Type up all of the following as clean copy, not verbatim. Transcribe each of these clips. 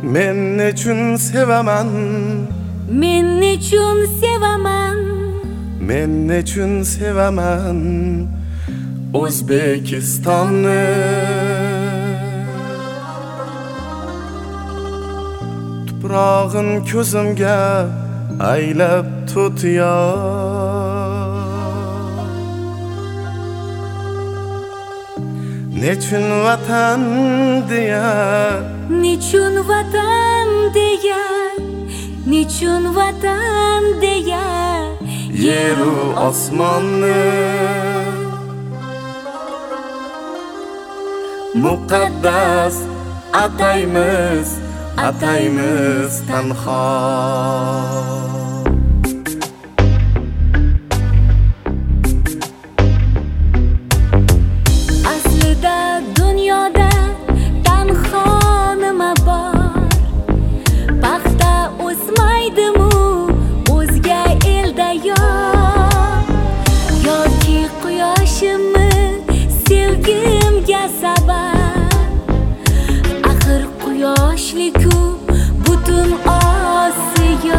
Men nechun sevaman, men nechun sevaman, men nechun sevaman O'zbekistonni. Tuprog'in ko'zimga aylab tutyar. Nechun vatan deya, nechun vatan deya, nechun vatan deya yeru osmonni muqaddas ataymiz, ataymiz tanho. Aslida dunyoda tanho nima bor? Paxta o'smaydimu o'zga elda yoki quyoshimni sevgimga sabab. Axir quyoshliku butun Osiyo.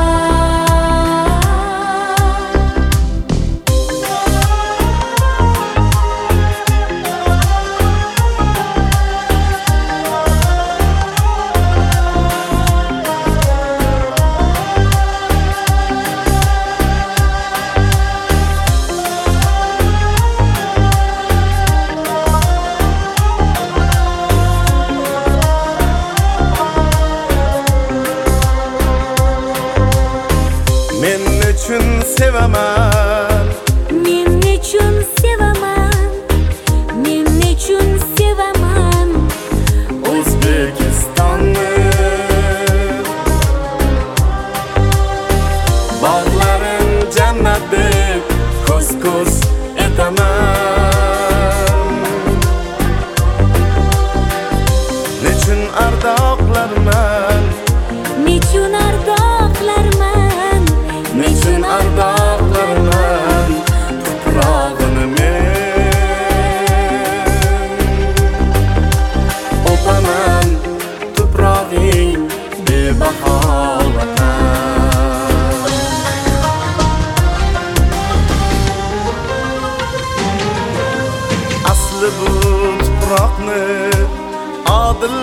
Men nechun sevaman, Men nechun sevaman, men nechun sevaman O'zbekistonni. Bog'larin jannat deb ko'z-ko'z etaman. Nechun ardoqlarman, nechun ardoqlarman, nechun ardoqlarman tuprog'ini men o'paman. Tuprog'ing bebaho vatan. Asli bu tuproqni odil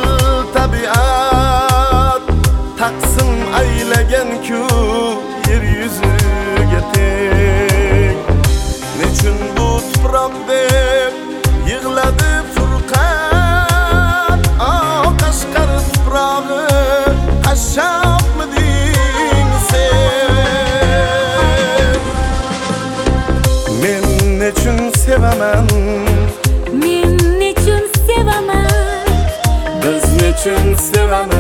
tabiat taqsim aylagan-ku yer yuziga teng. Nechun bu tuproq deb yig'ladi Furqat? Qashqar tuprog'i qashshoqmiding sen? Men nechun sevaman, men nechun sevaman, biz nechun sevaman